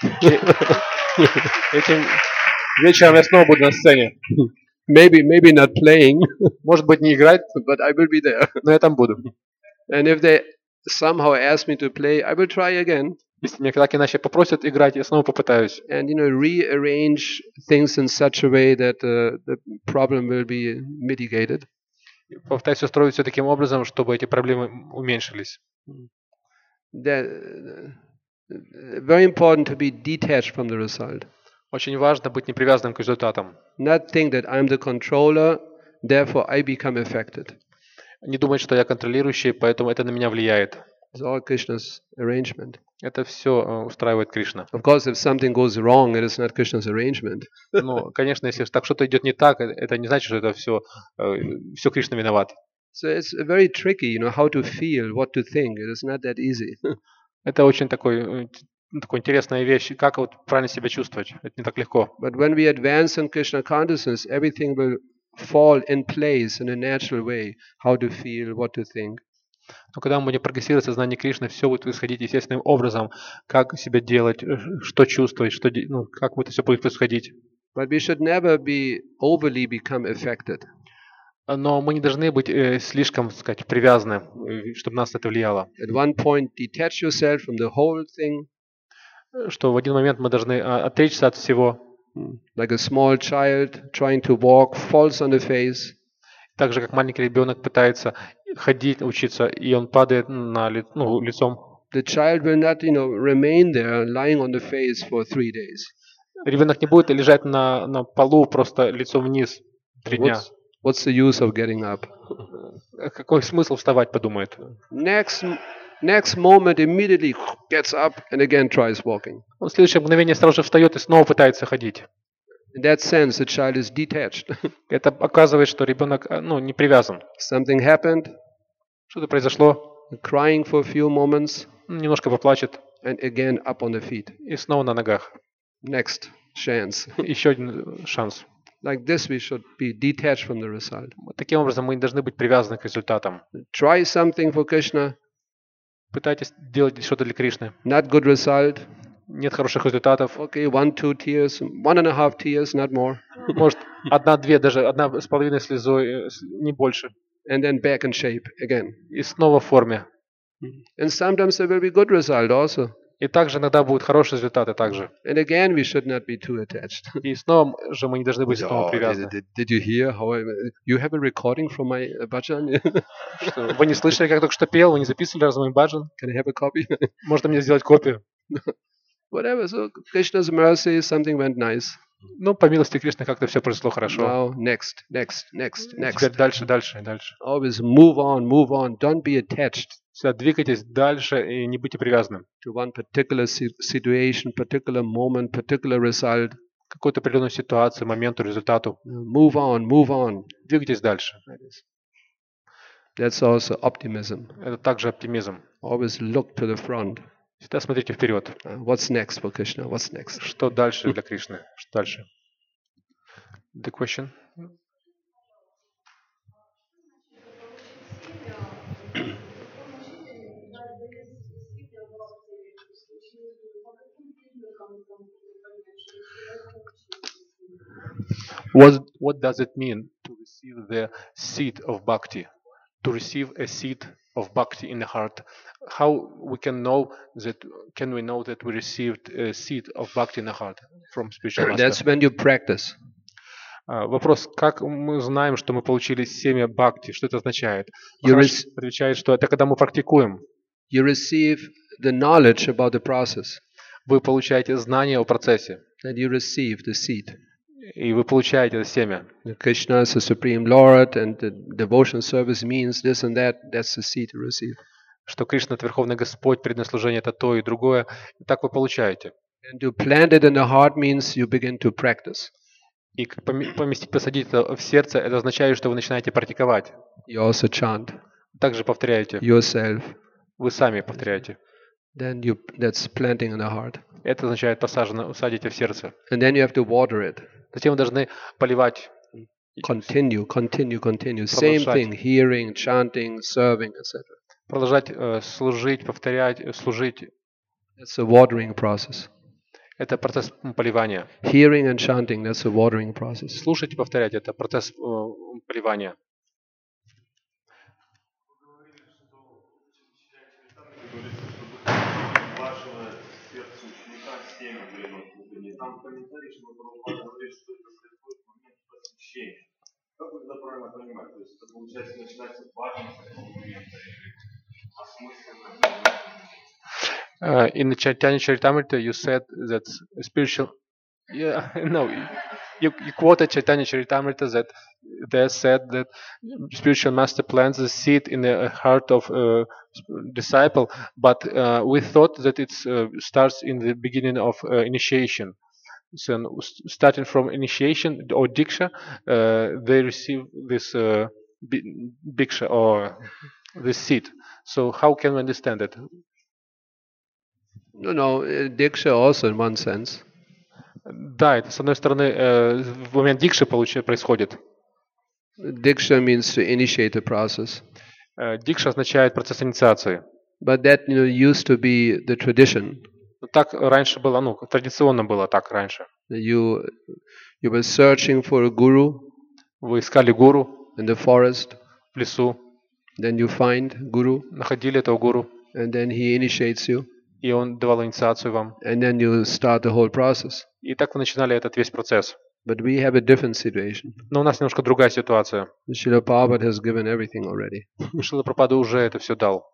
Этим вечером я снова буду на сцене. Maybe not playing, Может быть, не играть, but I will be there. но я там буду. And if they somehow ask me to play, I will try again. Если меня так иначе попросят играть, я снова попытаюсь. And rearrange things in such a way that the problem will be mitigated. Попытаюсь устроить все таким образом, чтобы эти проблемы уменьшились. Very important to be detached from the result. Очень важно быть не привязанным к результатам. Not think that I'm the controller, therefore I become affected. Не думать, что я контролирующий, поэтому это на меня влияет. It's all Krishna's arrangement. Это все устраивает Кришна. Of course, if something goes wrong, it is not Krishna's arrangement. Ну, конечно, если так что-то идет не так, это не значит, что это все Кришна виноват. So it's very tricky, how to feel, what to think. It is not that easy. Это очень такой интересная вещь, как вот правильно себя чувствовать. Это не так легко. But when we advance in Krishna consciousness, everything will fall in place in a natural way. How to feel, what to think. Но когда мы будем прогрессировать в сознании Кришны, все будет происходить естественным образом, как себя делать, что чувствовать, как это все будет происходить. But we should never be overly become affected. Но мы не должны быть слишком, так сказать, привязаны, чтобы нас это влияло. At one point, detach yourself from the whole thing. Что в один момент мы должны отречься от всего. Like a small child trying to walk, falls on the face. Так же, как маленький ребенок пытается ходить, учиться, и он падает лицом. The child will not, remain there lying on the face for 3 days. Ребенок не будет лежать на полу просто лицом вниз 3 дня. What's the use of getting up? Какой смысл вставать, подумает. Next moment immediately gets up and again tries walking. Он в следующее мгновение сразу же встает и снова пытается ходить. In that sense, the child is detached. Это показывает, что ребенок не привязан. Something happened. Что-то произошло. Crying for a few moments. Немножко поплачет. And again up on the feet. И снова на ногах. Next chance. Еще один шанс. Like this, we should be detached from the result. Таким образом, мы не должны быть привязаны к результатам. Try something for Krishna. Пытайтесь делать что-то для Кришны. Not good result. Нет хороших результатов. Okay, 1-2 tears, 1.5 tears, not more. Может, 1-2, даже 1,5 слезой, не больше. And then back in shape again. И снова в форме. And sometimes there will be good result also. И также иногда будут хорошие результаты также. And again, we should not be too attached. И снова же мы не должны быть снова привязаны. Did you hear how you have a recording from my bhajan? Что, вы не слышали, как я только что пел? Вы не записывали раз мой баджан? Can I have a copy? Можно мне сделать копию? Whatever. So Krishna's mercy, something went nice. Ну, по милости Кришны как-то все произошло хорошо. Now next. Теперь дальше. Always move on. Don't be attached. Всегда двигайтесь дальше и не будьте привязанным. To one particular situation, particular moment, particular result. Какую-то определенную ситуацию, моменту, результату. Move on. Двигайтесь дальше. That's also optimism. Это также оптимизм. Always look to the front. Всегда смотрите вперед. What's next for Krishna? What's next? Что дальше для Кришны? Что дальше? The question? What does it mean to receive the seed of bhakti? To receive a seed of bhakti in the heart. How we can know that? Can we know that we received a seed of bhakti in the heart from spiritual master? That's when you practice. Вопрос: как мы знаем, что мы получили семя бхакти? Что это означает? Махарадж отвечает, что это когда мы практикуем. You receive the knowledge about the process. Вы получаете знание о процессе, then you receive the seed. и вы получаете это семя. Krishna is the Supreme Lord, and the devotional service means this and that. That's the seed to receive. Что Кришна — это Верховный Господь, преданное служение — это то и другое. И так вы получаете. And to plant it in the heart means you begin to practice. И поместить, посадить это в сердце, это означает, что вы начинаете практиковать. You also chant Также повторяете. yourself. Вы сами повторяете. Then that's planting in the heart. Это означает усадите в сердце. And then you have to water it. Затем вы должны поливать. Continue. Same thing, hearing, chanting, serving, etc. Продолжать служить, повторять, служить. That's a watering process. Это процесс поливания. Hearing and chanting, that's a watering process. Слушать и повторять — это процесс поливания. Там в комментарии, что Прабхупада говорит, что это происходит в момент посвящения. Как вы это правильно понимаете? То есть это, получается, начинается баджан с этого момента, или осмысленно? In Chaitanya Charitamrita, you said that spiritual. Yeah, no, you quoted Chaitanya Charitamrita that they said that spiritual master plants the seed in the heart of a disciple, but we thought that it starts in the beginning of initiation. So starting from initiation or diksha, they receive this diksha or this seed. So how can we understand it? No, diksha also in one sense. Да, это с одной стороны в момент дикши происходит. Diksha means to initiate the process. Дикша означает процесс инициации. But that used to be the tradition. Так раньше было, традиционно было так раньше. You were searching for a guru. Вы искали гуру in the forest. В лесу. Then you find guru. Находили этого гуру. And then he initiates you. И он давал инициацию вам. And then you start the whole process. И так вы начинали этот весь процесс. But we have a different situation. Но у нас немножко другая ситуация. Srila Prabhupada has given everything already. Шрила Прабхупада уже это все дал.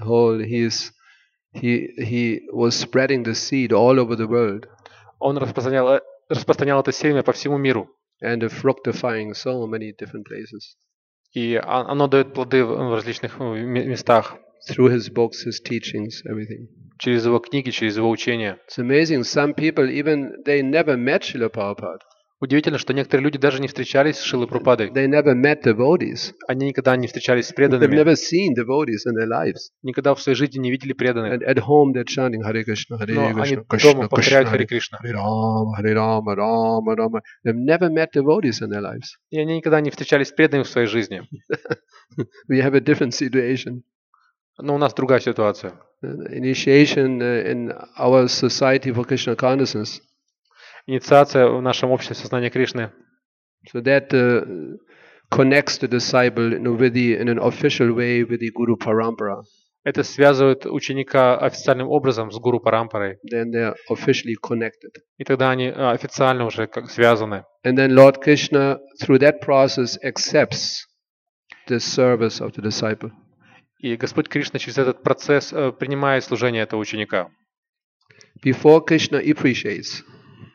He was spreading the seed all over the world. Он распространял это семя по всему миру. And fructifying so many different places. И оно дает плоды в различных местах. Through his books, his teachings, everything. Через его книги, через его учения. It's amazing. Some people they never met Srila Prabhupada. Удивительно, что некоторые люди даже не встречались с Шрилой Прабхупадой. They never met devotees. Они никогда не встречались с They've преданными. never seen devotees in their lives. Никогда в своей жизни не видели преданных. And at home they're chanting Hare Krishna, Hare Но они Krishna, Krishna дома Krishna, повторяют Харе Кришна. Hare Rama, Hare Rama, Rama Rama. They've never met devotees in their lives. И они никогда не встречались с преданными в своей жизни. We have a different situation. Но у нас другая ситуация. Initiation in our society for Krishna consciousness. Инициация в нашем обществе сознания Кришны. So that connects the disciple in an official way with the Guru Parampara. Это связывает ученика официальным образом с Гуру Парампарой. Then they are officially connected. И тогда они официально уже как связаны. And then Lord Krishna, through that process, accepts the service of the disciple. И Господь Кришна через этот процесс принимает служение этого ученика. Before Krishna appreciates.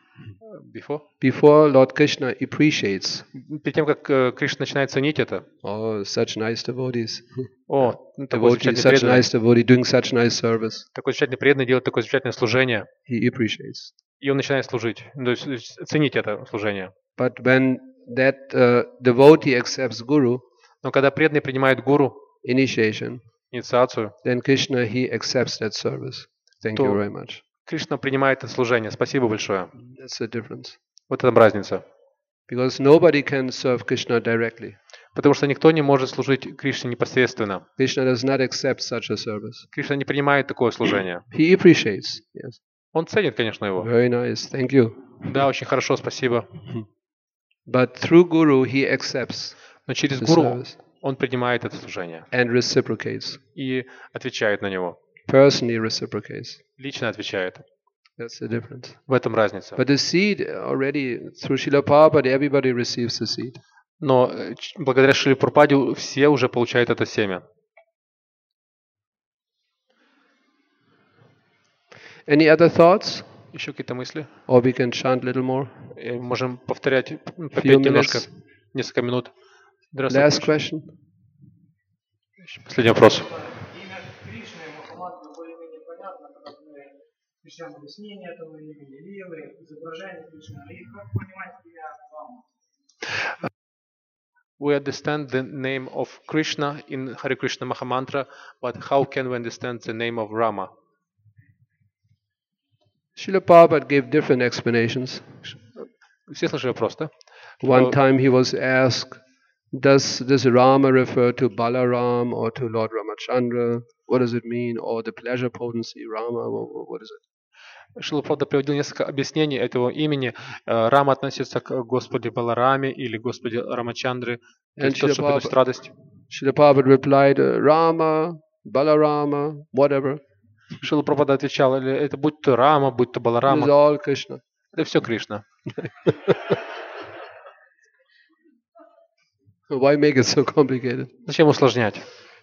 Before Lord Krishna appreciates. Перед тем, как Кришна начинает ценить это. Oh, such nice devotees. О, такой Such nice devotee doing such nice service. Такой замечательный преданный делает такое замечательное служение. He appreciates. И он начинает служить, то есть ценить это служение. But when that devotee accepts Guru, но когда преданный принимает гуру, initiation, инициацию, then Krishna he accepts that service. Thank you very much. Кришна принимает это служение. Спасибо большое. That's the difference. Вот это разница. Because nobody can serve Krishna directly. Потому что никто не может служить Кришне непосредственно. Krishna does not accept such a service. Кришна не принимает такое служение. He appreciates. Yes. Он ценит, конечно, его. Very nice. Thank you. Да, очень хорошо, спасибо. But through Guru he accepts. Но через гуру он принимает это служение. And reciprocates. И отвечает на него. Personally reciprocates. Лично отвечает. That's the difference. В этом разница. But the seed already through Srila Prabhupada, everybody receives the seed. Но благодаря Шриле Прабхупаде все уже получают это семя. Any other thoughts? Еще какие-то мысли? Or we can chant a little more. Можем повторять, Few попеть немножко, minutes. несколько минут. Здравствуйте. Last question. Последний вопрос. Имя Кришны, Махамантры более-менее понятно, когда мы начнем объяснение этого имени, лилы, изображение Кришны. И как понимать имя Рама? We understand the name of Krishna in Hare Krishna Mahamantra, but how can we understand the name of Rama? Srila Prabhupada gave different explanations. Все слышали вопрос, да? One time he was asked, does this Rama refer to Balaram or to Lord Ramachandra? What does it mean? Or the pleasure potency Rama? What is it? Шрила Прабхупада приводил несколько объяснений этого имени. Рама относится к Господе Балараме или Господе Рамачандре, то есть тот, что приносит радость. Srila Prabhupada replied, Rama, Balarama, whatever. Шрила Прабхупада отвечал, это будь то Рама, будь то It is Баларама, all Krishna. это все Кришна. Why make it so complicated? Зачем усложнять?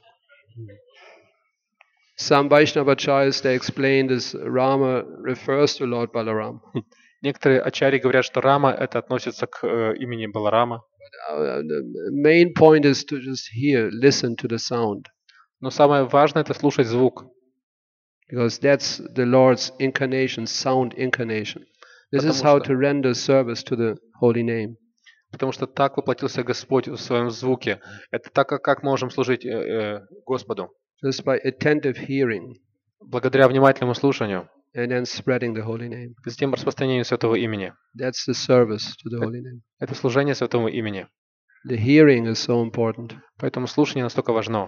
Some Vaishnavacharyas, they explain this Rama refers to Lord Balaram. Некоторые ачарьи говорят, что Рама это относится к имени Баларама. The main point is to just hear, listen to the sound. Но самое важное это слушать звук. Because that's the Lord's incarnation, sound incarnation. This is how to render service to the holy name. Потому что так воплотился Господь в своем звуке. Это так, как можем служить Господу. Just by attentive hearing Благодаря внимательному слушанию. and then spreading the holy name. Затем распространению святого имени. That's the service to the holy name. Это служение святому имени. The hearing is so important. Поэтому слушание настолько важно.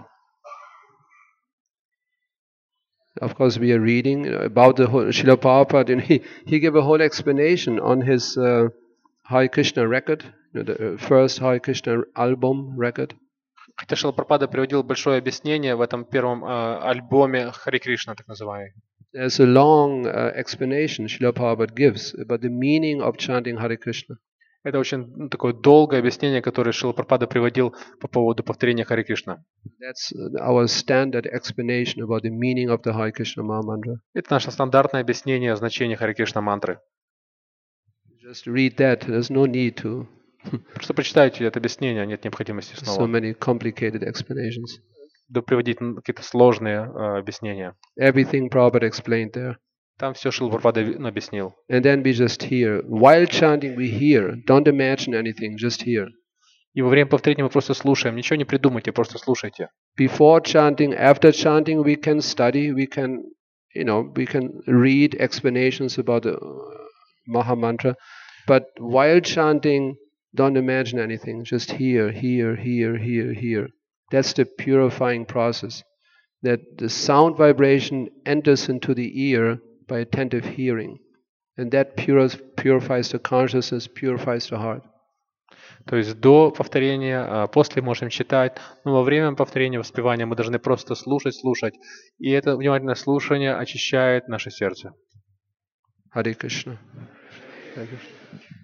Of course, we are reading about the whole, Srila Prabhupada, and he gave a whole explanation on his Hare Krishna record, the first Hare Krishna album record. Хотя Шрила Прабхупада приводил большое объяснение в этом первом альбоме Харе Кришна, так называемый. There's a long explanation Srila Prabhupada gives about the meaning of chanting Hare Krishna. Это очень такое долгое объяснение, которое Шрила Прабхупада приводил по поводу повторения Харе Кришна. That's our standard explanation about the meaning of the Hare Krishna Mahamantra. Это наше стандартное объяснение значения Харе Кришна мантры. Just read that. There's no need to Просто прочитайте это объяснение, нет необходимости so снова many complicated explanations. приводить какие-то сложные объяснения. Everything Prabhupada explained there. Там все Шрила Прабхупада объяснил. And then we just hear. While chanting, we hear. Don't imagine anything, just hear. И во время повторения мы просто слушаем. Ничего не придумайте, просто слушайте. Before chanting, after chanting, we can study, we can read explanations about the Mahamantra. But while chanting, don't imagine anything. Just hear, hear, hear, hear, hear. That's the purifying process. That the sound vibration enters into the ear by attentive hearing. And that purifies the consciousness, purifies the heart. То есть до повторения, после можем читать, но во время повторения, воспевания мы должны просто слушать. И это внимательное слушание очищает наше сердце. Hare Krishna. Hare Krishna.